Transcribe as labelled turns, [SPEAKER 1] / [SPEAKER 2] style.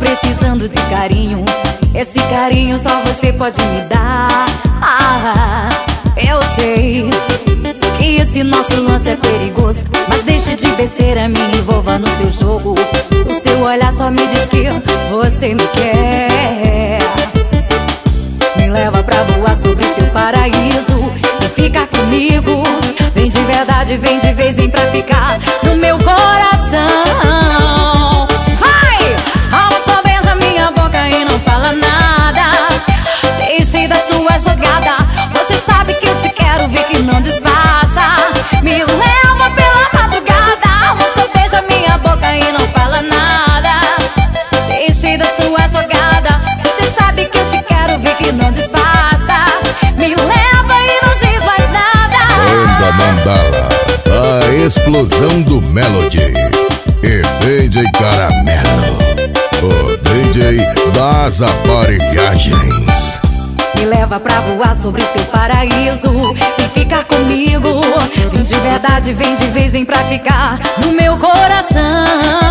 [SPEAKER 1] precisando de carinho. Esse carinho só você pode me dar. Eu sei que esse nosso lance é perigoso, mas deixe de besteira, me envolva no seu jogo. O seu olhar só me diz que você me quer. Me leva pra voar sobre teu paraíso e fica comigo. Vem de verdade, vem de vez, vem pra ficar no meu coração. Vai! Só beija minha boca e não fala nada. Deixe da sua jogada. Você sabe que eu te quero, vê que não disfarça. Me leva pela madrugada. Só beija minha boca e não fala nada. Deixe da sua jogada. Você sabe que eu te quero, vê que não disfarça. Me leva e não diz mais nada.
[SPEAKER 2] Banda Mandala, a explosão do Melody. E DJ Caramelo, o DJ das aparelhagens.
[SPEAKER 1] Me leva pra voar sobre teu paraíso e ficar comigo. Vem de verdade, vem de vez, vem pra ficar no meu coração.